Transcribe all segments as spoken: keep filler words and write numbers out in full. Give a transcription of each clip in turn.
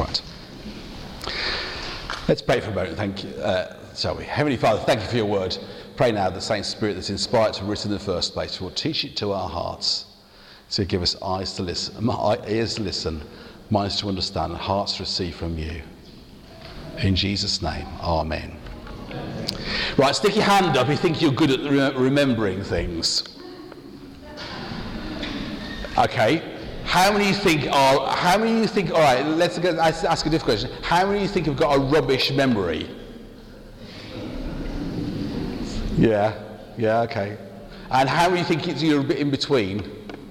Right. Let's pray for a moment, thank you. Uh, shall we? Heavenly Father, thank you for your word. Pray now the same Spirit that's inspired to written in the first place will teach it to our hearts, to give us eyes to listen, ears to listen, minds to understand, and hearts to receive from you. In Jesus' name, amen. Right, stick your hand up if you think you're good at re- remembering things. Okay. How many you think are, how many you think, all right, let's go, ask a different question. How many you think have got a rubbish memory? Yeah, yeah, okay. And how many think it's, you're a bit in between?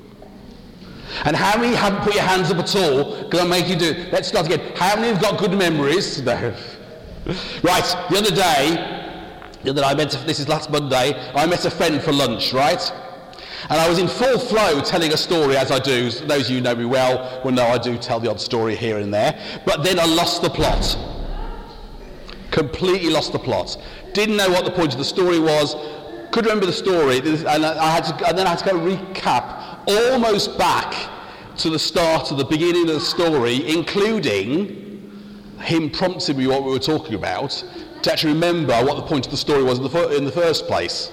And how many haven't put your hands up at all? Because I'll make you do it. Let's start again. How many have got good memories? No. Right, the other day, the other day I met, a, this is last Monday, I met a friend for lunch, right? And I was in full flow telling a story, as I do. Those of you who know me well will know I do tell the odd story here and there. But then I lost the plot. Completely lost the plot. Didn't know what the point of the story was. Couldn't remember the story. And, I had to, and then I had to go recap almost back to the start of the beginning of the story, including him prompting me what we were talking about, to actually remember what the point of the story was in the, in the first place.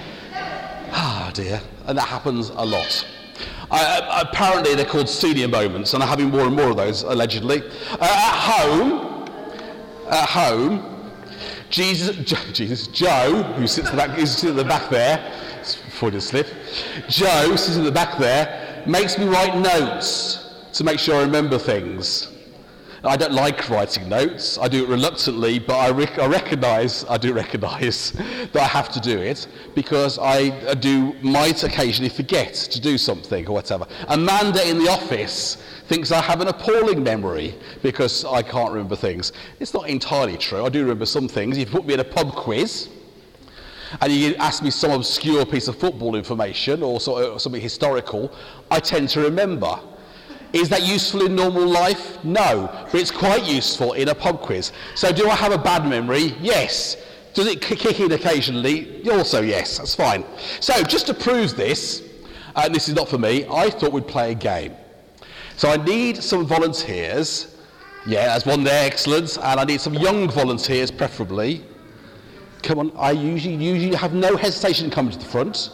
Ah, dear. And that happens a lot. Uh, apparently they're called senior moments, and I'm having more and more of those, allegedly. Uh, at home, at home, Jesus, Jesus, Joe, who sits at the back, who's sitting at the back there, before it slip, Joe, sits at the back there, makes me write notes to make sure I remember things. I don't like writing notes. I do it reluctantly, but I, rec- I recognise, I do recognise that I have to do it because I, I do might occasionally forget to do something or whatever. Amanda in the office thinks I have an appalling memory because I can't remember things. It's not entirely true. I do remember some things. If you put me in a pub quiz and you ask me some obscure piece of football information or, so, or something historical, I tend to remember. Is that useful in normal life? No, but it's quite useful in a pub quiz. So do I have a bad memory? Yes. Does it kick in occasionally? Also yes, that's fine. So just to prove this, and this is not for me, I thought we'd play a game. So I need some volunteers. Yeah, there's one there, excellent. And I need some young volunteers, preferably. Come on, I usually, usually have no hesitation coming to the front.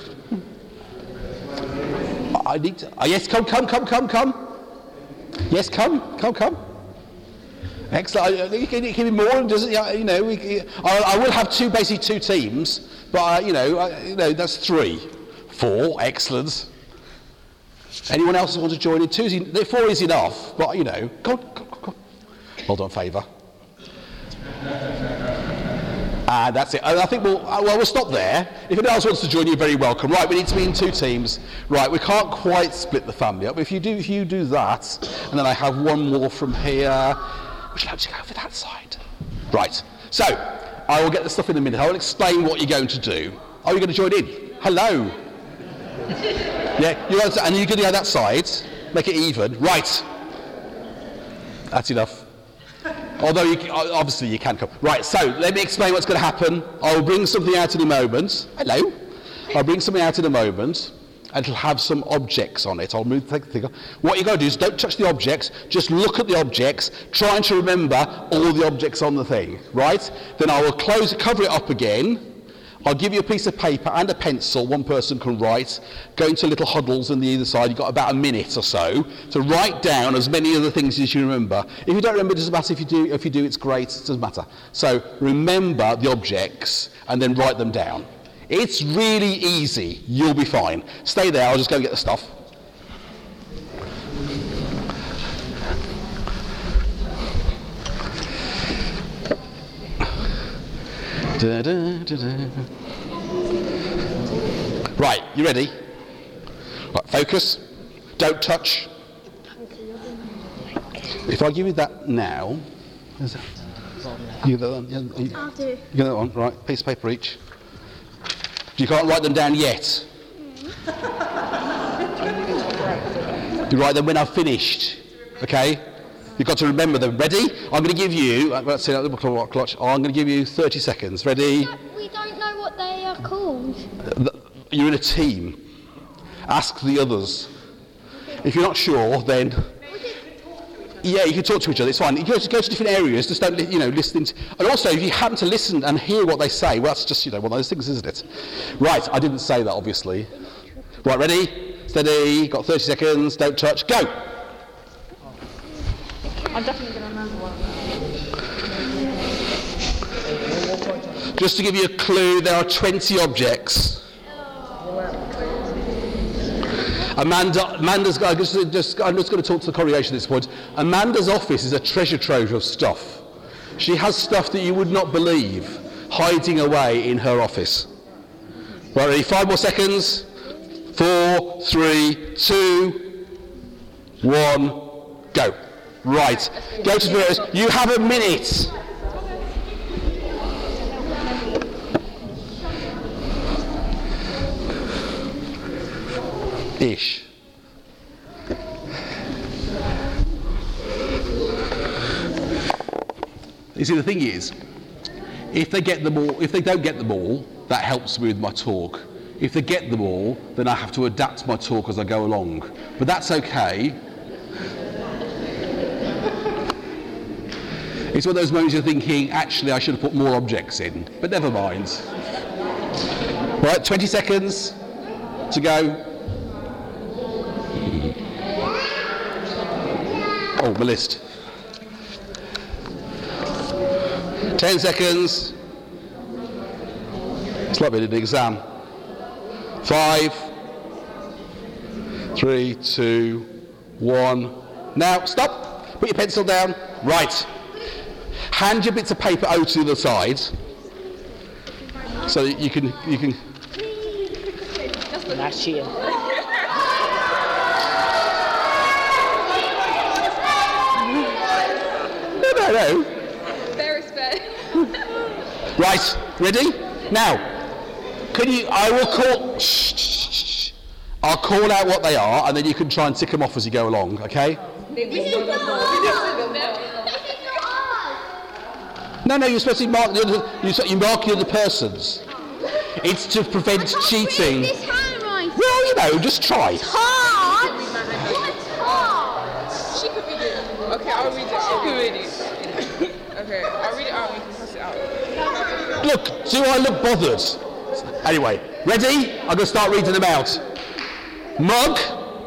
I need to, oh yes, come, come, come, come, come. Yes, come, come, come. Excellent. You can, you can be more, doesn't you know? We, I, I will have two, basically two teams, but uh, you know, I, you know, that's three, four. Excellent. Anyone else want to join in? Two, is, four is enough, but you know, come on, come on, come on. Hold on, favour. And uh, that's it. And I think we'll, uh, well, we'll stop there. If anyone else wants to join, you're very welcome. Right, we need to be in two teams. Right, we can't quite split the family up. If you do, if you do that, and then I have one more from here. Would you like to go over that side? Right. So, I will get the stuff in a minute. I will explain what you're going to do. Are you going to join in? Hello. Yeah, you're going to, and you're going to go that side. Make it even. Right. That's enough. Although, you, obviously, you can come. Right, so, let me explain what's going to happen. I'll bring something out in a moment. Hello. I'll bring something out in a moment, and it'll have some objects on it. I'll move, take the thing off. What you've got to do is don't touch the objects, just look at the objects, trying to remember all the objects on the thing, right? Then I will close, cover it up again. I'll give you a piece of paper and a pencil, one person can write, go into little huddles on the either side, you've got about a minute or so to write down as many of the things as you remember. If you don't remember, it doesn't matter. If you do, if you do, it's great, it doesn't matter. So remember the objects and then write them down. It's really easy, you'll be fine. Stay there, I'll just go and get the stuff. Da, da, da, da. Right, you ready? Right, focus. Don't touch. If I give you that now, is that? You that one? You, I'll do. You get that one, right? Piece of paper each. You can't write them down yet. You write them when I've finished. Okay? You've got to remember them. Ready? I'm going to give you, let's see, I'm going to give you thirty seconds. Ready? We don't know what they are called. You're in a team. Ask the others. If you're not sure, then... Yeah, you can talk to each other, it's fine. You go to, go to different areas, just don't, li- you know, listen. To, and also, if you happen to listen and hear what they say, well, that's just, you know, one of those things, isn't it? Right, I didn't say that, obviously. Right, ready? Steady, got thirty seconds, don't touch, go! I'm definitely going to remember one of them. Just to give you a clue, there are twenty objects. Amanda, Amanda's, I'm just, just, I'm just going to talk to the congregation at this point. Amanda's office is a treasure trove of stuff. She has stuff that you would not believe hiding away in her office. Right, ready? Five more seconds. Four, three, two, one, go. Right, go to the mirrors. You have a minute. Ish. You see, the thing is, if they get them all, if they don't get them all, that helps me with my talk. If they get them all, then I have to adapt my talk as I go along. But that's okay. It's one of those moments you're thinking, actually, I should have put more objects in. But never mind. Right, twenty seconds to go. Oh, my list. Ten seconds. It's like being in an exam. Five, three, two, one. Now, stop. Put your pencil down. Right. Hand your bits of paper over to the other side, so that you can you can. That's cheating. No, no, no. Fair is fair. Right, ready? Now, can you, I will call, shh, shh, shh, shh. I'll call out what they are, and then you can try and tick them off as you go along, okay? No, no, you're supposed to mark the other, you, you mark the other persons. It's to prevent cheating. This handwriting. Well, you know, just try. Hard. What's hard? She could read it. Okay, I'll read it. She could read it. Okay, I'll read it out and we can pass it out. Look, do I look bothered? Anyway, ready? I'm going to start reading them out. Mug.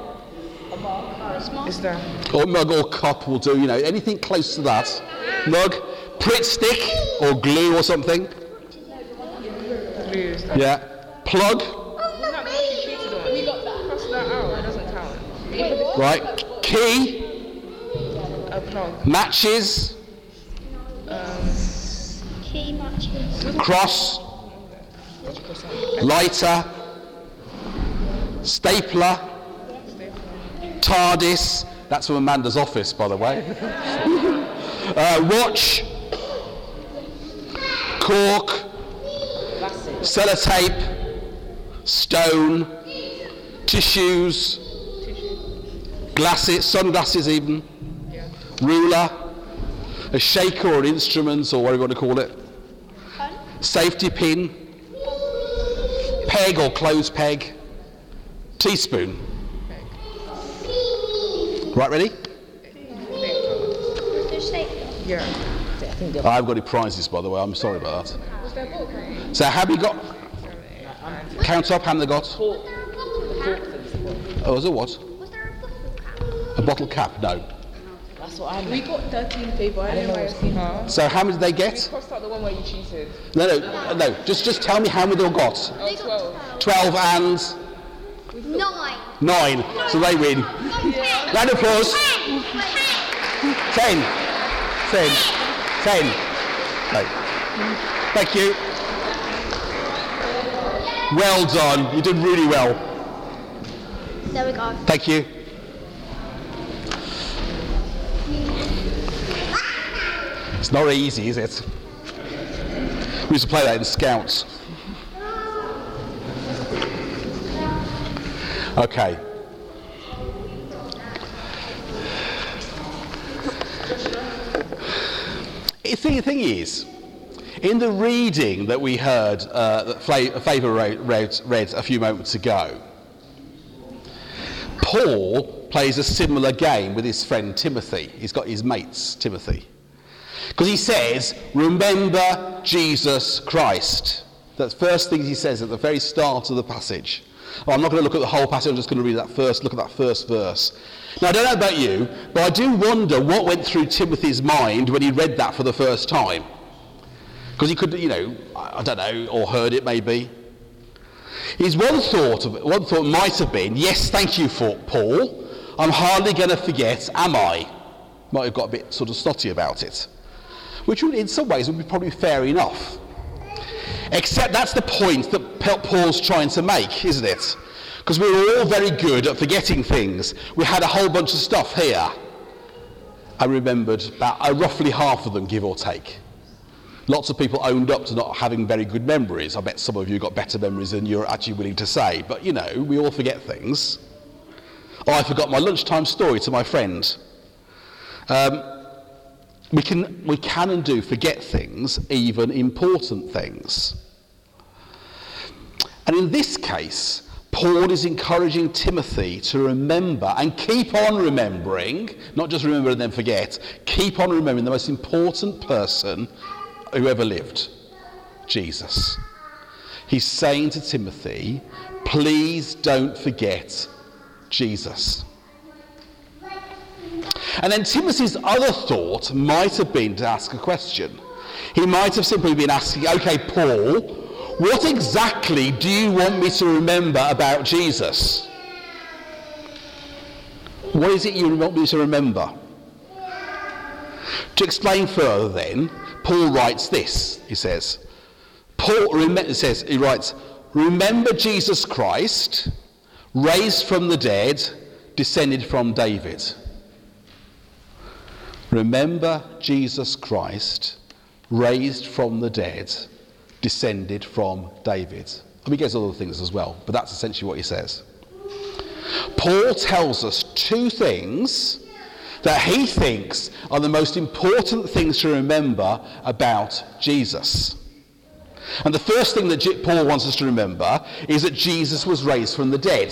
Is there? Or mug or cup will do, you know, anything close to that. Mug. Pritt stick or glue or something. Glue. Yeah. Plug. We got that. Cross that out. It doesn't count. Right. Key. A plug. Matches. Key matches. Cross. Lighter. Stapler. TARDIS. That's from Amanda's office, by the way. uh, watch. Cork. Sellotape. Stone. Tissues. Glasses. Sunglasses even. Yeah. Ruler. A shaker or an instrument or whatever you want to call it. Safety pin. Peg or clothes peg. Teaspoon. Right, ready? Yeah. I've got any prizes, by the way. I'm sorry about that. Was there a book? So, have you got? Count up. How many they got? Oh, was it what? Was there a bottle cap? A bottle cap? No. That's what I We meant. got thirteen people. I don't know why you're seeing her. So, how many did they We get? crossed out the one where you cheated. No, no, no. Just, just tell me how many they got. Oh, twelve. Twelve and Nine. nine. So they win. Round of applause. Ten. Ten. Ten. Ten. No. Thank you. Well done. You did really well. There we go. Thank you. It's not easy, is it? We used to play that in Scouts. Okay. The thing, thing is, in the reading that we heard, uh, that Fla- Favour read, read, read a few moments ago, Paul plays a similar game with his friend Timothy. He's got his mates, Timothy. Because he says, remember Jesus Christ. That's the first thing he says at the very start of the passage. Oh, I'm not going to look at the whole passage, I'm just going to read that first, look at that first verse. Now, I don't know about you, but I do wonder what went through Timothy's mind when he read that for the first time. Because he could, you know, I don't know, or heard it maybe. His one thought, of, one thought might have been, yes, thank you, for Paul. I'm hardly going to forget, am I? Might have got a bit sort of snotty about it. Which would, in some ways would be probably fair enough. Except that's the point that Paul's trying to make, isn't it? Because we were all very good at forgetting things. We had a whole bunch of stuff here. I remembered about uh, roughly half of them, give or take. Lots of people owned up to not having very good memories. I bet some of you got better memories than you're actually willing to say. But, you know, we all forget things. Oh, I forgot my lunchtime story to my friend. Um, we can, we can and do forget things, even important things. And in this case, Paul is encouraging Timothy to remember and keep on remembering, not just remember and then forget, keep on remembering the most important person who ever lived, Jesus. He's saying to Timothy, please don't forget Jesus. And then Timothy's other thought might have been to ask a question. He might have simply been asking, okay, Paul, what exactly do you want me to remember about Jesus? What is it you want me to remember? To explain further then, Paul writes this, he says. Paul rem- says, he writes, remember Jesus Christ, raised from the dead, descended from David. Remember Jesus Christ, raised from the dead, descended from David. I mean, he gets other things as well, but that's essentially what he says. Paul tells us two things that he thinks are the most important things to remember about Jesus. And the first thing that Paul wants us to remember is that Jesus was raised from the dead.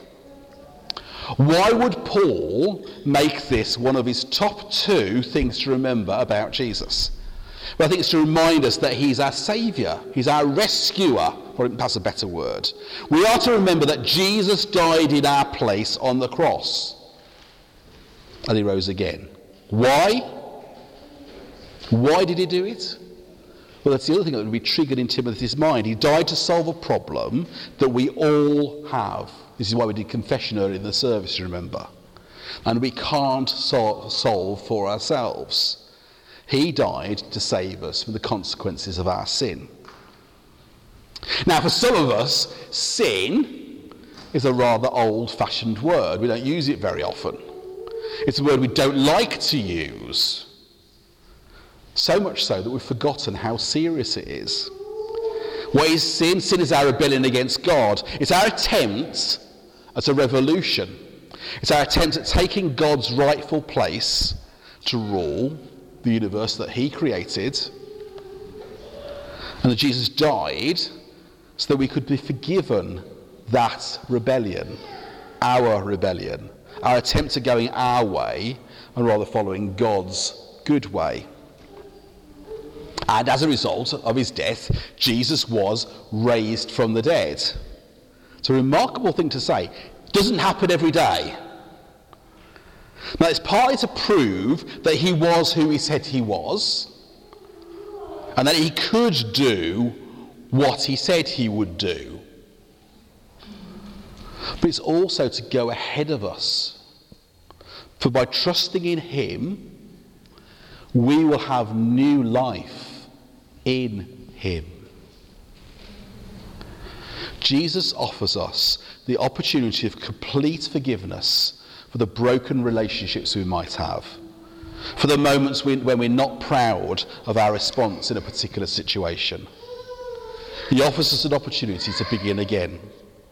Why would Paul make this one of his top two things to remember about Jesus? Well, I think it's to remind us that he's our saviour, he's our rescuer, or that's a better word. We are to remember that Jesus died in our place on the cross. And he rose again. Why? Why did he do it? Well, that's the other thing that would be triggered in Timothy's mind. He died to solve a problem that we all have. This is why we did confession earlier in the service, you remember. And we can't sol- solve for ourselves. He died to save us from the consequences of our sin. Now, for some of us, sin is a rather old-fashioned word. We don't use it very often. It's a word we don't like to use. So much so that we've forgotten how serious it is. What is sin? Sin is our rebellion against God. It's our attempt at a revolution. It's our attempt at taking God's rightful place to rule the universe that he created. And that Jesus died so that we could be forgiven that rebellion, our rebellion, our attempt at going our way and rather following God's good way. And as a result of his death, Jesus was raised from the dead. It's a remarkable thing to say. It doesn't happen every day. Now, it's partly to prove that he was who he said he was, and that he could do what he said he would do. But it's also to go ahead of us. For by trusting in him, we will have new life in him. Jesus offers us the opportunity of complete forgiveness for the broken relationships we might have, for the moments when we're not proud of our response in a particular situation. He offers us an opportunity to begin again.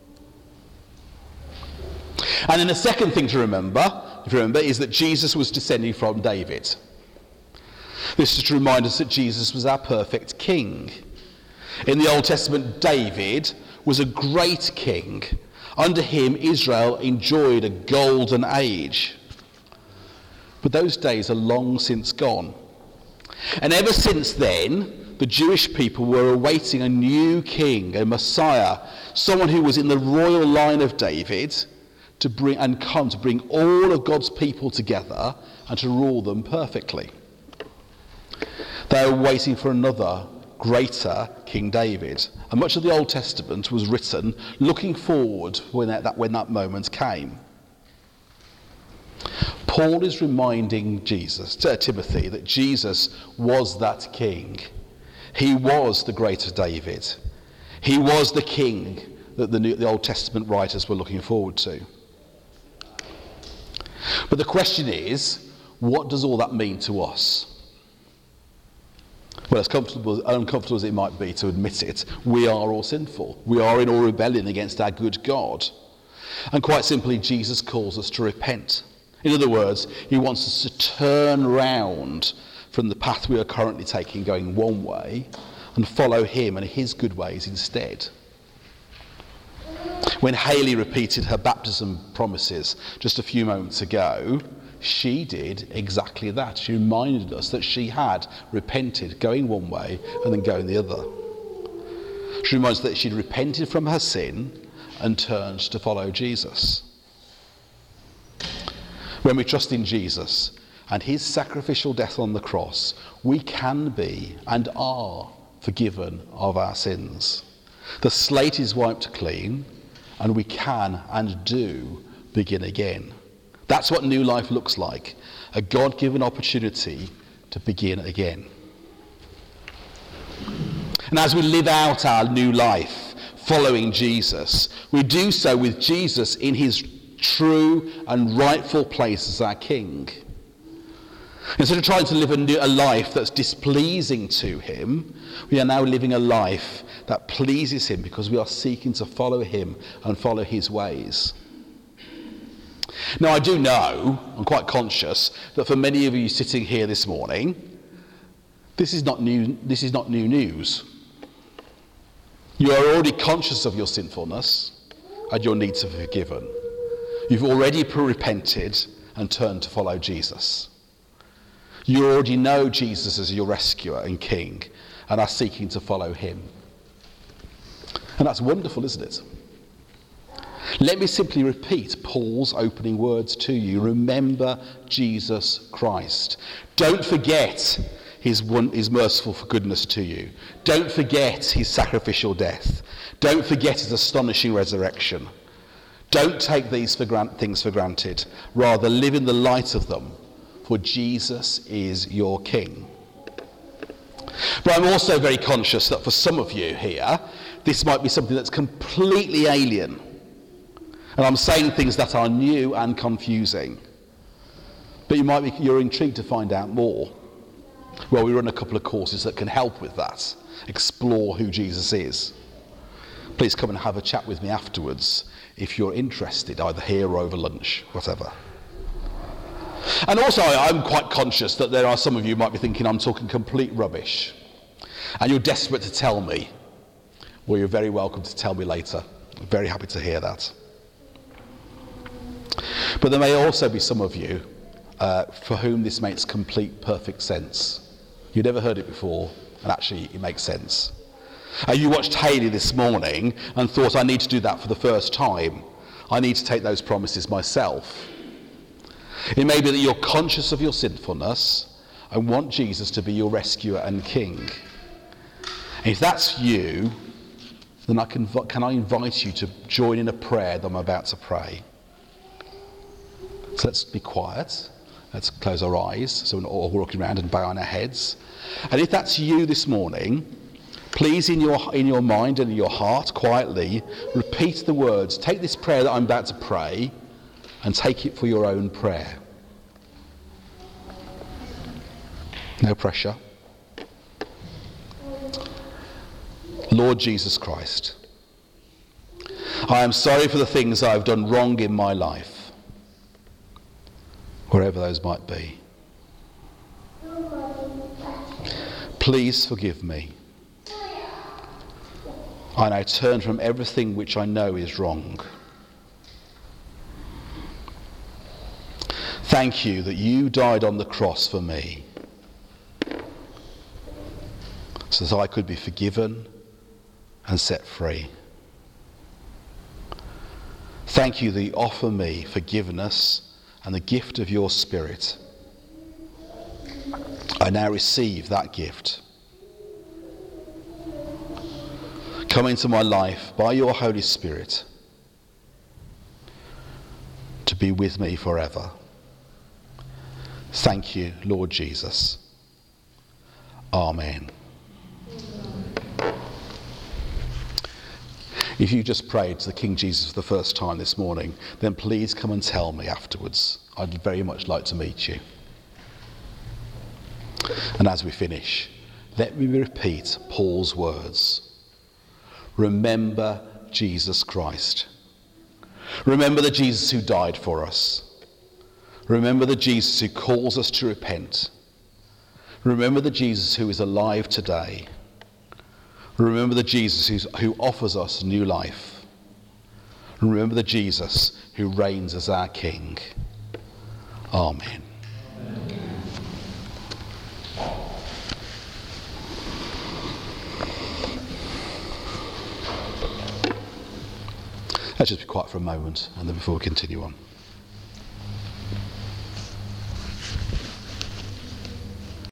And then the second thing to remember, if you remember, is that Jesus was descending from David. This is to remind us that Jesus was our perfect king. In the Old Testament, David was a great king, Under him, Israel enjoyed a golden age. But those days are long since gone. And ever since then, the Jewish people were awaiting a new king, a Messiah, someone who was in the royal line of David, to bring and come to bring all of God's people together and to rule them perfectly. They were waiting for another greater King David. And much of the Old Testament was written looking forward when that, when that moment came. Paul is reminding Jesus, to Timothy, that Jesus was that king. He was the greater David. He was the king that the, New, the Old Testament writers were looking forward to. But the question is, what does all that mean to us? Well, as comfortable, uncomfortable as it might be to admit it, we are all sinful. We are in all rebellion against our good God. And quite simply, Jesus calls us to repent. In other words, he wants us to turn round from the path we are currently taking, going one way, and follow him and his good ways instead. When Hayley repeated her baptism promises just a few moments ago, she did exactly that. She reminded us that she had repented, going one way and then going the other. She reminds us that she'd repented from her sin and turned to follow Jesus. When we trust in Jesus and his sacrificial death on the cross, we can be and are forgiven of our sins. The slate is wiped clean, and we can and do begin again. That's what new life looks like, a God-given opportunity to begin again. And as we live out our new life following Jesus, we do so with Jesus in his true and rightful place as our King. Instead of trying to live a, new, a life that's displeasing to him, we are now living a life that pleases him because we are seeking to follow him and follow his ways. Now, I do know, I'm quite conscious, that for many of you sitting here this morning, this is not new, this is not new news. You are already conscious of your sinfulness and your need to be forgiven. You've already repented and turned to follow Jesus. You already know Jesus as your rescuer and King and are seeking to follow him. And that's wonderful, isn't it? Let me simply repeat Paul's opening words to you. Remember Jesus Christ. Don't forget his, one, his merciful goodness to you. Don't forget his sacrificial death. Don't forget his astonishing resurrection. Don't take these for grant, things for granted. Rather, live in the light of them, for Jesus is your King. But I'm also very conscious that for some of you here, this might be something that's completely alien. And I'm saying things that are new and confusing. But you might be, you're intrigued to find out more. Well, we run a couple of courses that can help with that. Explore who Jesus is. Please come and have a chat with me afterwards if you're interested, either here or over lunch, whatever. And also, I'm quite conscious that there are some of you who might be thinking I'm talking complete rubbish. And you're desperate to tell me. Well, you're very welcome to tell me later. I'm very happy to hear that. But there may also be some of you uh, for whom this makes complete, perfect sense. You've never heard it before, and actually it makes sense. Uh, you watched Hayley this morning and thought, I need to do that for the first time. I need to take those promises myself. It may be that you're conscious of your sinfulness and want Jesus to be your rescuer and King. And if that's you, then I can, can I invite you to join in a prayer that I'm about to pray. So let's be quiet. Let's close our eyes so we're not all walking around and bow on our heads. And if that's you this morning, please in your, in your mind and in your heart, quietly, repeat the words. Take this prayer that I'm about to pray and take it for your own prayer. No pressure. Lord Jesus Christ, I am sorry for the things I've done wrong in my life, wherever those might be. Please forgive me. I now turn from everything which I know is wrong. Thank you that you died on the cross for me, so that I could be forgiven and set free. Thank you that you offer me forgiveness and the gift of your Spirit. I now receive that gift. Come into my life by your Holy Spirit to be with me forever. Thank you, Lord Jesus. Amen. If you just prayed to the King Jesus for the first time this morning, then please come and tell me afterwards. I'd very much like to meet you. And as we finish, let me repeat Paul's words. Remember Jesus Christ. Remember the Jesus who died for us. Remember the Jesus who calls us to repent. Remember the Jesus who is alive today. Remember the Jesus who's, who offers us new life. Remember the Jesus who reigns as our King. Amen. Let's just be quiet for a moment and then before we continue on.